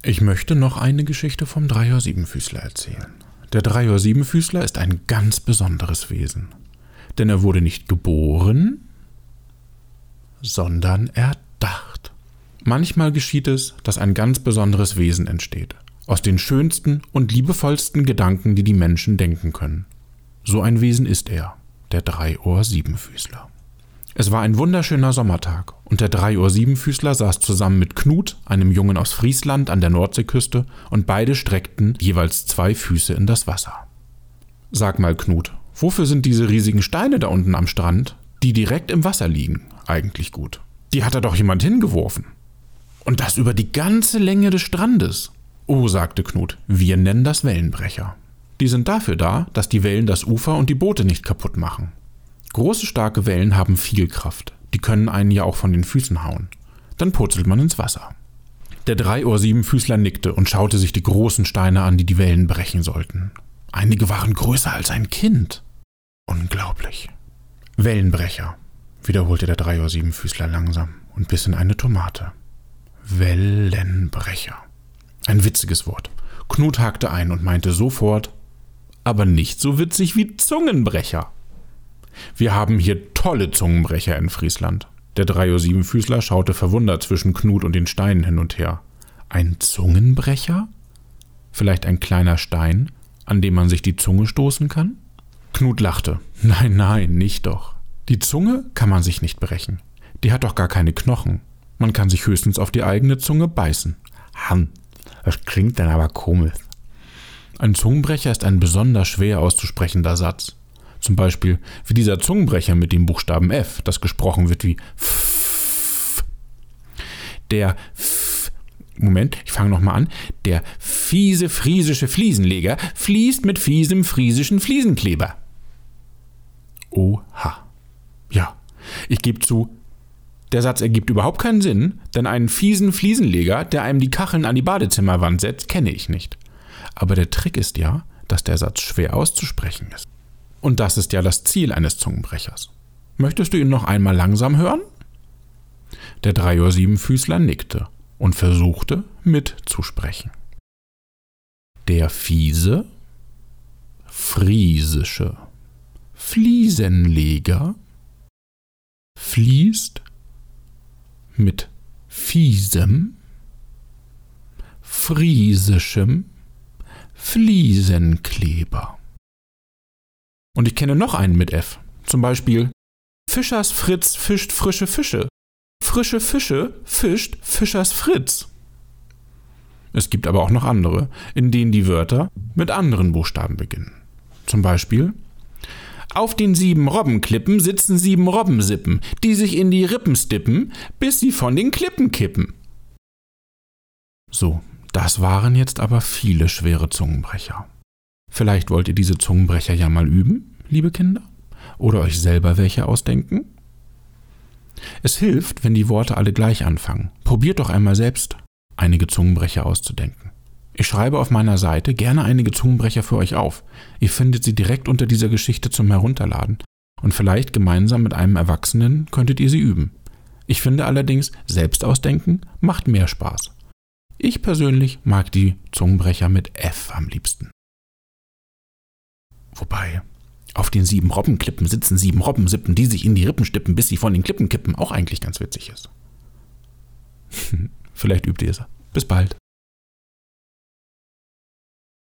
Ich möchte noch eine Geschichte vom Dreier-Siebenfüßler erzählen. Der Dreier-Siebenfüßler ist ein ganz besonderes Wesen. Denn er wurde nicht geboren, sondern erdacht. Manchmal geschieht es, dass ein ganz besonderes Wesen entsteht. Aus den schönsten und liebevollsten Gedanken, die die Menschen denken können. So ein Wesen ist er, der Dreiohr-Siebenfüßler. Es war ein wunderschöner Sommertag und der Dreiohr-Siebenfüßler saß zusammen mit Knut, einem Jungen aus Friesland an der Nordseeküste, und beide streckten jeweils 2 Füße in das Wasser. Sag mal, Knut, wofür sind diese riesigen Steine da unten am Strand, die direkt im Wasser liegen, eigentlich gut? Die hat da doch jemand hingeworfen. Und das über die ganze Länge des Strandes. Oh, sagte Knut, wir nennen das Wellenbrecher. Die sind dafür da, dass die Wellen das Ufer und die Boote nicht kaputt machen. Große, starke Wellen haben viel Kraft. Die können einen ja auch von den Füßen hauen. Dann purzelt man ins Wasser. Der Dreiohr-Siebenfüßler nickte und schaute sich die großen Steine an, die die Wellen brechen sollten. Einige waren größer als ein Kind. Unglaublich. Wellenbrecher, wiederholte der Dreiohr-Siebenfüßler langsam und biss in eine Tomate. Wellenbrecher. Ein witziges Wort. Knut hakte ein und meinte sofort, aber nicht so witzig wie Zungenbrecher. Wir haben hier tolle Zungenbrecher in Friesland. Der Dreiohr-Siebenfüßler schaute verwundert zwischen Knut und den Steinen hin und her. Ein Zungenbrecher? Vielleicht ein kleiner Stein, an dem man sich die Zunge stoßen kann? Knut lachte. Nein, nicht doch. Die Zunge kann man sich nicht brechen. Die hat doch gar keine Knochen. Man kann sich höchstens auf die eigene Zunge beißen. Das klingt dann aber komisch. Ein Zungenbrecher ist ein besonders schwer auszusprechender Satz. Zum Beispiel wie dieser Zungenbrecher mit dem Buchstaben F, das gesprochen wird wie F. Der ich fange nochmal an. Der fiese friesische Fliesenleger fließt mit fiesem friesischen Fliesenkleber. Oha. Ja, ich gebe zu, der Satz ergibt überhaupt keinen Sinn, denn einen fiesen Fliesenleger, der einem die Kacheln an die Badezimmerwand setzt, kenne ich nicht. Aber der Trick ist ja, dass der Satz schwer auszusprechen ist. Und das ist ja das Ziel eines Zungenbrechers. Möchtest du ihn noch einmal langsam hören? Der Dreiohr-Siebenfüßler nickte und versuchte mitzusprechen. Der fiese, friesische Fliesenleger fließt mit fiesem, friesischem Fliesenkleber. Und ich kenne noch einen mit F. Zum Beispiel Fischers Fritz fischt frische Fische. Frische Fische fischt Fischers Fritz. Es gibt aber auch noch andere, in denen die Wörter mit anderen Buchstaben beginnen. Zum Beispiel auf den 7 Robbenklippen sitzen 7 Robbensippen, die sich in die Rippen stippen, bis sie von den Klippen kippen. So, das waren jetzt aber viele schwere Zungenbrecher. Vielleicht wollt ihr diese Zungenbrecher ja mal üben, liebe Kinder, oder euch selber welche ausdenken. Es hilft, wenn die Worte alle gleich anfangen. Probiert doch einmal selbst, einige Zungenbrecher auszudenken. Ich schreibe auf meiner Seite gerne einige Zungenbrecher für euch auf. Ihr findet sie direkt unter dieser Geschichte zum Herunterladen. Und vielleicht gemeinsam mit einem Erwachsenen könntet ihr sie üben. Ich finde allerdings, selbst ausdenken macht mehr Spaß. Ich persönlich mag die Zungenbrecher mit F am liebsten. Wobei, auf den 7 Robbenklippen sitzen 7 Robbensippen, die sich in die Rippen stippen, bis sie von den Klippen kippen, auch eigentlich ganz witzig ist. Vielleicht übt ihr es. Bis bald.